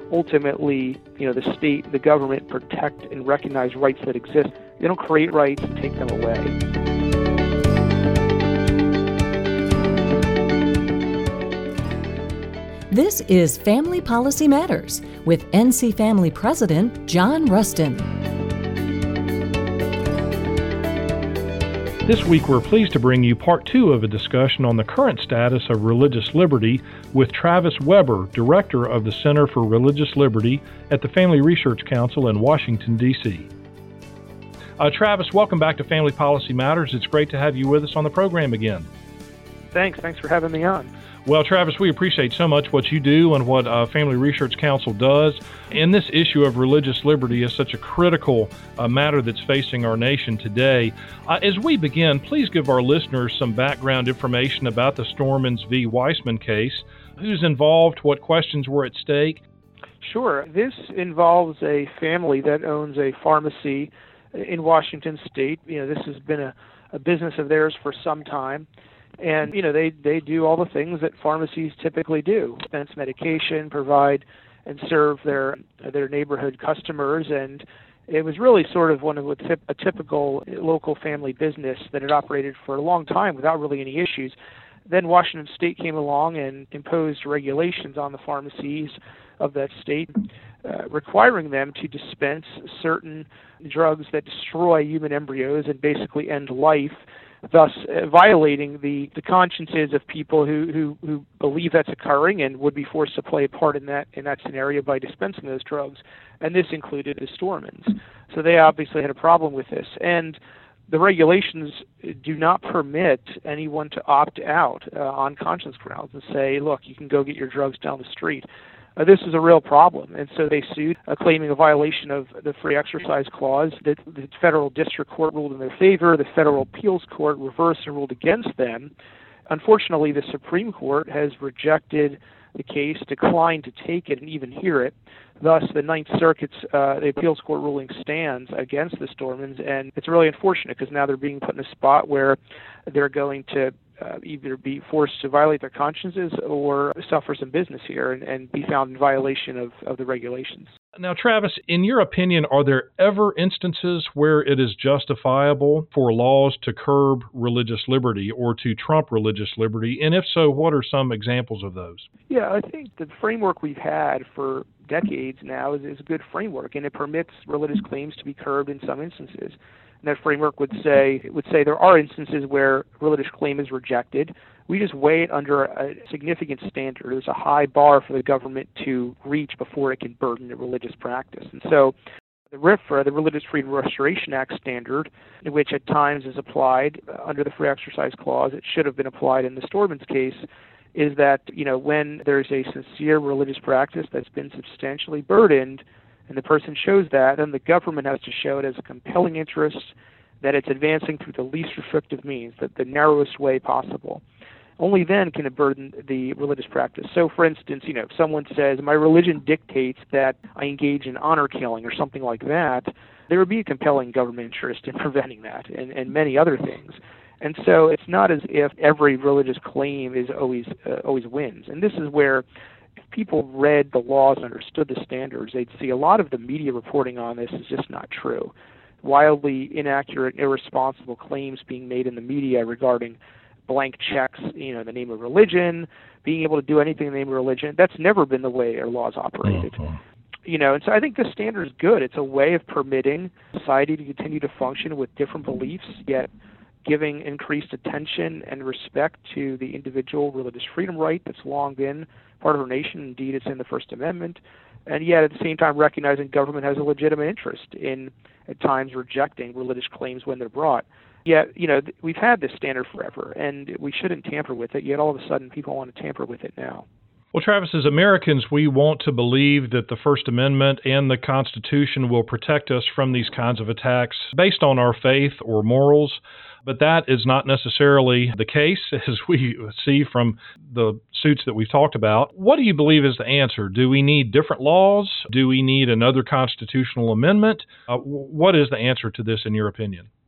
ultimately, the state, the government protect and recognize rights that exist. They don't create rights and take them away. This is Family Policy Matters with NC Family President John Rustin. This week we're pleased to bring you part 2 of a discussion on the current status of religious liberty with Travis Weber, Director of the Center for Religious Liberty at the Family Research Council in Washington, D.C. Travis, welcome back to Family Policy Matters. It's great to have you with us on the program again. Thanks for having me on. Well, Travis, we appreciate so much what you do and what Family Research Council does. And this issue of religious liberty is such a critical matter that's facing our nation today. As we begin, please give our listeners some background information about the Stormins v. Weissmann case. Who's involved? What questions were at stake? Sure. This involves a family that owns a pharmacy in Washington State. This has been a business of theirs for some time. And, they do all the things that pharmacies typically do, dispense medication, provide and serve their neighborhood customers. And it was really sort of a typical local family business that had operated for a long time without really any issues. Then Washington State came along and imposed regulations on the pharmacies of that state, requiring them to dispense certain drugs that destroy human embryos and basically end life, thus violating the consciences of people who believe that's occurring and would be forced to play a part in that scenario by dispensing those drugs. And this included the Stormins. So they obviously had a problem with this. And the regulations do not permit anyone to opt out on conscience grounds and say, look, you can go get your drugs down the street. This is a real problem, and so they sued, claiming a violation of the Free Exercise Clause. The federal district court ruled in their favor. The federal appeals court reversed and ruled against them. Unfortunately, the Supreme Court has rejected the case, declined to take it and even hear it. Thus, the Ninth Circuit's the appeals court ruling stands against the Stormins, and it's really unfortunate because now they're being put in a spot where they're going to either be forced to violate their consciences or suffer some business here and be found in violation of the regulations. Now, Travis, in your opinion, are there ever instances where it is justifiable for laws to curb religious liberty or to trump religious liberty? And if so, what are some examples of those? Yeah, I think the framework we've had for decades now is a good framework, and it permits religious claims to be curbed in some instances. And that framework would say there are instances where religious claim is rejected. We just weigh it under a significant standard. There's a high bar for the government to reach before it can burden the religious practice. And so the RFRA, the Religious Freedom Restoration Act standard, which at times is applied under the Free Exercise Clause, it should have been applied in the Stormins case, is that when there's a sincere religious practice that's been substantially burdened, and the person shows that, then the government has to show it as a compelling interest, that it's advancing through the least restrictive means, the narrowest way possible. Only then can it burden the religious practice. So, for instance, if someone says, my religion dictates that I engage in honor killing or something like that, there would be a compelling government interest in preventing that and many other things. And so it's not as if every religious claim is always wins. And this is where, if people read the laws and understood the standards, they'd see a lot of the media reporting on this is just not true. Wildly inaccurate, irresponsible claims being made in the media regarding blank checks, in the name of religion, being able to do anything in the name of religion. That's never been the way our laws operated. And so I think the standard is good. It's a way of permitting society to continue to function with different beliefs, yet giving increased attention and respect to the individual religious freedom right that's long been part of our nation. Indeed, it's in the First Amendment. And yet, at the same time, recognizing government has a legitimate interest in, at times, rejecting religious claims when they're brought. Yet, we've had this standard forever, and we shouldn't tamper with it, yet all of a sudden people want to tamper with it now. Well, Travis, as Americans, we want to believe that the First Amendment and the Constitution will protect us from these kinds of attacks based on our faith or morals. But that is not necessarily the case, as we see from the suits that we've talked about. What do you believe is the answer? Do we need different laws? Do we need another constitutional amendment? What is the answer to this, in your opinion?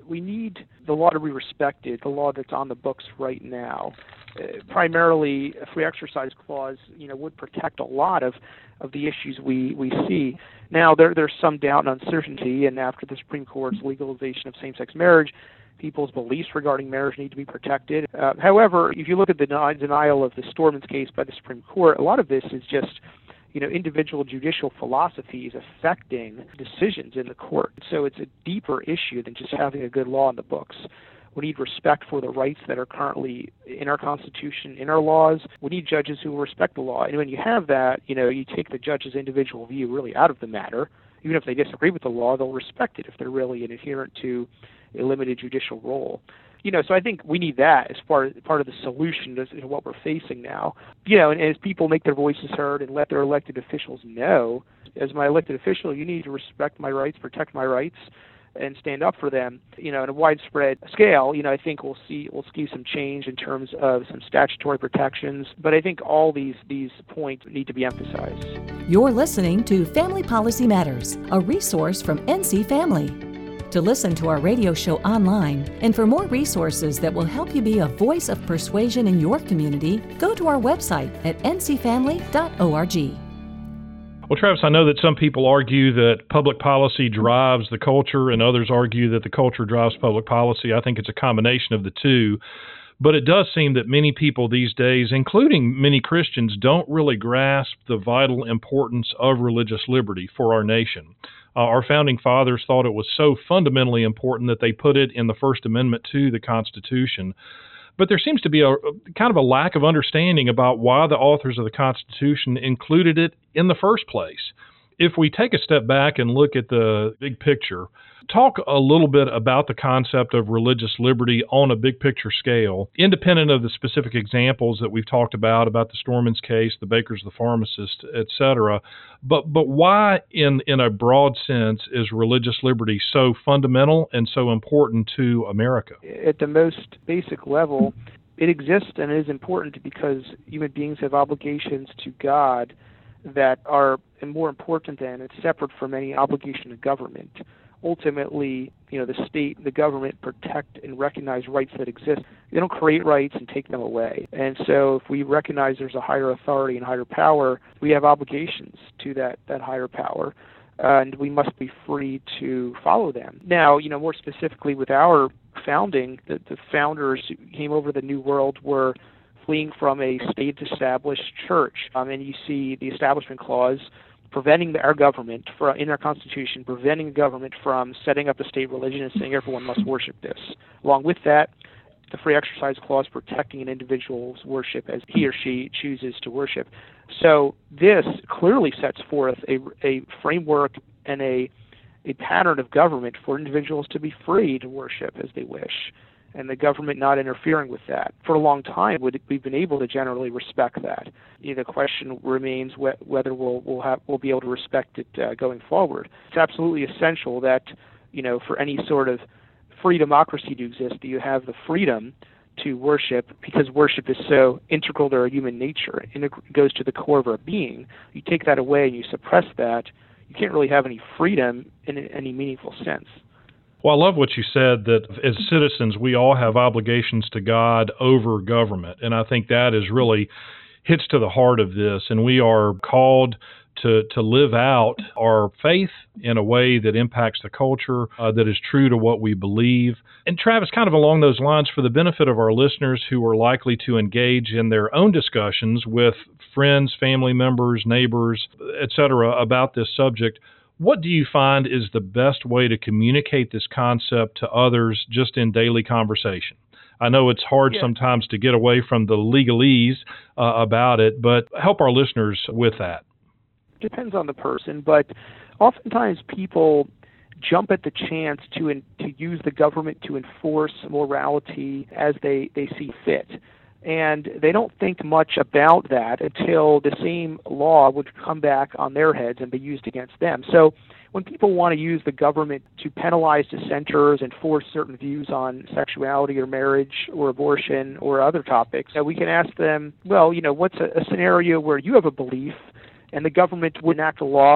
we need the law to be respected, the law that's on the books right now. Primarily, a free exercise clause, would protect a lot of the issues we see. Now, there's some doubt and uncertainty, and after the Supreme Court's legalization of same-sex marriage, people's beliefs regarding marriage need to be protected. However, if you look at the denial of the Stormins case by the Supreme Court, a lot of this is just individual judicial philosophies affecting decisions in the court. So it's a deeper issue than just having a good law in the books. We need respect for the rights that are currently in our Constitution, in our laws. We need judges who will respect the law. And when you have that, you take the judge's individual view really out of the matter. Even if they disagree with the law, they'll respect it if they're really an adherent to a limited judicial role. So I think we need that as part of the solution to what we're facing now. And as people make their voices heard and let their elected officials know, as my elected official, you need to respect my rights, protect my rights, and stand up for them. On a widespread scale, I think we'll see some change in terms of some statutory protections. But I think all these points need to be emphasized. You're listening to Family Policy Matters, a resource from NC Family. To listen to our radio show online and for more resources that will help you be a voice of persuasion in your community, go to our website at ncfamily.org. Well, Travis, I know that some people argue that public policy drives the culture and others argue that the culture drives public policy. I think it's a combination of the two. But it does seem that many people these days, including many Christians, don't really grasp the vital importance of religious liberty for our nation. Our founding fathers thought it was so fundamentally important that they put it in the First Amendment to the Constitution. But there seems to be a kind of a lack of understanding about why the authors of the Constitution included it in the first place. If we take a step back and look at the big picture, talk a little bit about the concept of religious liberty on a big picture scale, independent of the specific examples that we've talked about the Stormins case, the bakers, the pharmacists, etc. But why, in a broad sense, is religious liberty so fundamental and so important to America? At the most basic level, it exists and is important because human beings have obligations to God that are more important than and separate from any obligation to government. Ultimately, the state, the government protect and recognize rights that exist. They don't create rights and take them away. And so if we recognize there's a higher authority and higher power, we have obligations to that higher power, and we must be free to follow them. Now, more specifically with our founding, the founders who came over the New World were fleeing from a state-established church. And you see the Establishment Clause preventing our government, in our Constitution, preventing the government from setting up a state religion and saying everyone must worship this. Along with that, the Free Exercise Clause protecting an individual's worship as he or she chooses to worship. So this clearly sets forth a framework and a pattern of government for individuals to be free to worship as they wish, and the government not interfering with that. For a long time, we've been able to generally respect that. The question remains whether we'll be able to respect it going forward. It's absolutely essential that, for any sort of free democracy to exist, that you have the freedom to worship, because worship is so integral to our human nature, and it goes to the core of our being. You take that away and you suppress that, you can't really have any freedom in any meaningful sense. Well, I love what you said, that as citizens, we all have obligations to God over government. And I think that is really hits to the heart of this. And we are called to live out our faith in a way that impacts the culture, that is true to what we believe. And Travis, kind of along those lines, for the benefit of our listeners who are likely to engage in their own discussions with friends, family members, neighbors, etc., about this subject, what do you find is the best way to communicate this concept to others just in daily conversation? I know it's hard sometimes to get away from the legalese about it, but help our listeners with that. Depends on the person, but oftentimes people jump at the chance to use the government to enforce morality as they see fit. And they don't think much about that until the same law would come back on their heads and be used against them. So when people want to use the government to penalize dissenters and force certain views on sexuality or marriage or abortion or other topics, we can ask them, well, what's a scenario where you have a belief and the government would enact a law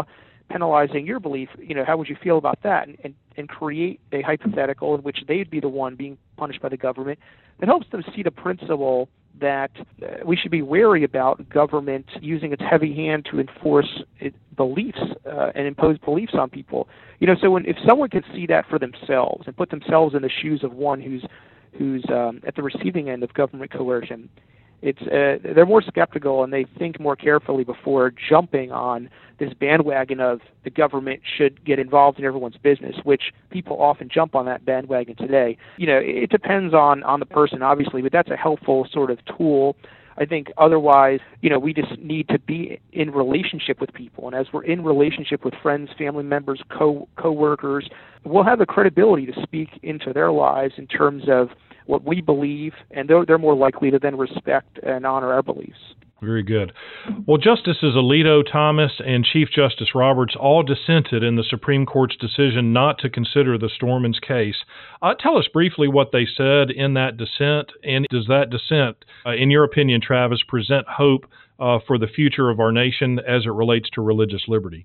penalizing your belief, how would you feel about that? And create a hypothetical in which they'd be the one being punished by the government that helps them see the principle that we should be wary about government using its heavy hand to enforce its beliefs and impose beliefs on people. So if someone can see that for themselves and put themselves in the shoes of one who's at the receiving end of government coercion, they're more skeptical and they think more carefully before jumping on this bandwagon of the government should get involved in everyone's business, which people often jump on that bandwagon today. It depends on the person, obviously, but that's a helpful sort of tool. I think otherwise, we just need to be in relationship with people. And as we're in relationship with friends, family members, co-workers, we'll have the credibility to speak into their lives in terms of what we believe, and they're more likely to then respect and honor our beliefs. Very good. Well, Justices Alito, Thomas, and Chief Justice Roberts all dissented in the Supreme Court's decision not to consider the Stormins case. Tell us briefly what they said in that dissent, and does that dissent, in your opinion, Travis, present hope for the future of our nation as it relates to religious liberty?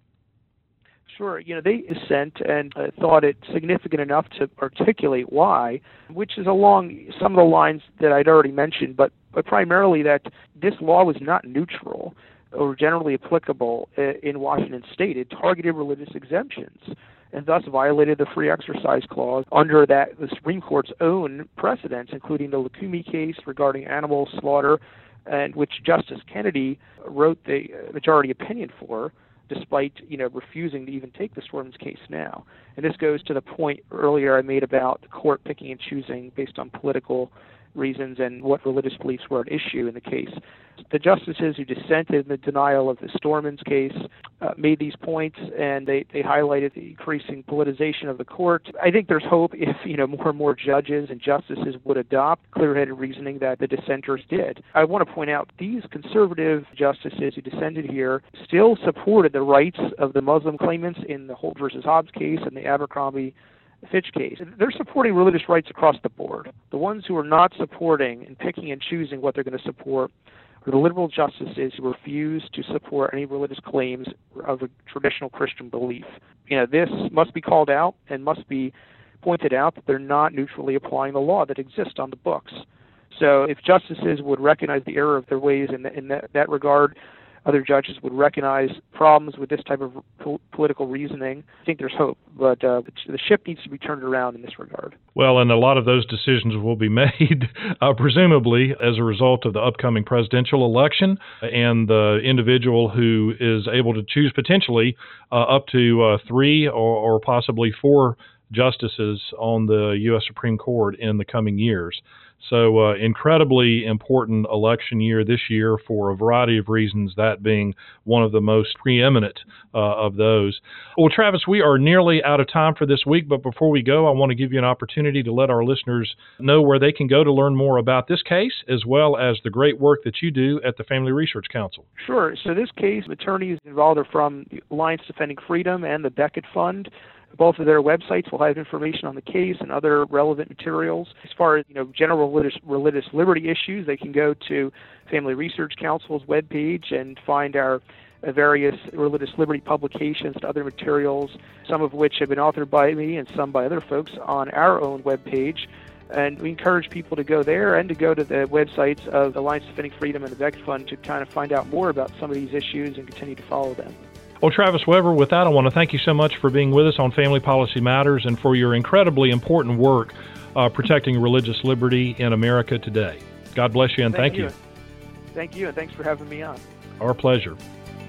Sure. They dissent and thought it significant enough to articulate why, which is along some of the lines that I'd already mentioned, but primarily that this law was not neutral or generally applicable in Washington State. It targeted religious exemptions and thus violated the Free Exercise Clause under the Supreme Court's own precedents, including the Lukumi case regarding animal slaughter, and which Justice Kennedy wrote the majority opinion for, despite refusing to even take the Stormins case now. And this goes to the point earlier I made about the court picking and choosing based on political reasons and what religious beliefs were at issue in the case. The justices who dissented in the denial of the Stormins case made these points, and they highlighted the increasing politicization of the court. I think there's hope if more and more judges and justices would adopt clear-headed reasoning that the dissenters did. I want to point out these conservative justices who dissented here still supported the rights of the Muslim claimants in the Holt versus Hobbs case and the Abercrombie Fitch case. They're supporting religious rights across the board. The ones who are not supporting and picking and choosing what they're going to support are the liberal justices who refuse to support any religious claims of a traditional Christian belief. This must be called out and must be pointed out that they're not neutrally applying the law that exists on the books. So if justices would recognize the error of their ways in that regard, other judges would recognize problems with this type of political reasoning, I think there's hope. But the ship needs to be turned around in this regard. Well, and a lot of those decisions will be made, presumably, as a result of the upcoming presidential election and the individual who is able to choose potentially up to 3 or possibly 4 justices on the U.S. Supreme Court in the coming years. So incredibly important election year this year for a variety of reasons, that being one of the most preeminent of those. Well, Travis, we are nearly out of time for this week, but before we go, I want to give you an opportunity to let our listeners know where they can go to learn more about this case, as well as the great work that you do at the Family Research Council. Sure. So this case, attorneys involved are from the Alliance Defending Freedom and the Becket Fund. Both of their websites will have information on the case and other relevant materials. As far as general religious liberty issues, they can go to Family Research Council's webpage and find our various religious liberty publications and other materials, some of which have been authored by me and some by other folks on our own webpage. And we encourage people to go there and to go to the websites of the Alliance Defending Freedom and the Becket Fund to kind of find out more about some of these issues and continue to follow them. Well, Travis Weber, with that, I want to thank you so much for being with us on Family Policy Matters and for your incredibly important work protecting religious liberty in America today. God bless you and thank you. Thank you, and thanks for having me on. Our pleasure.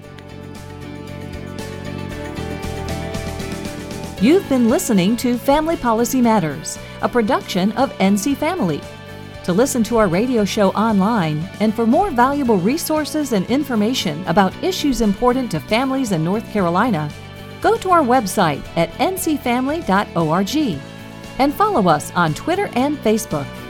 You've been listening to Family Policy Matters, a production of NC Family. To listen to our radio show online and for more valuable resources and information about issues important to families in North Carolina, go to our website at ncfamily.org and follow us on Twitter and Facebook.